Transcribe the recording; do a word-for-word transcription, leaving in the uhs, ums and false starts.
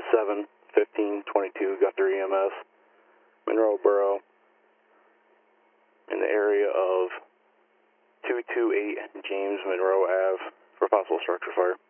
seven fifteen twenty-two Guthrie E M S, Monroe Borough, in the area of two two eight James Monroe Ave for possible structure fire.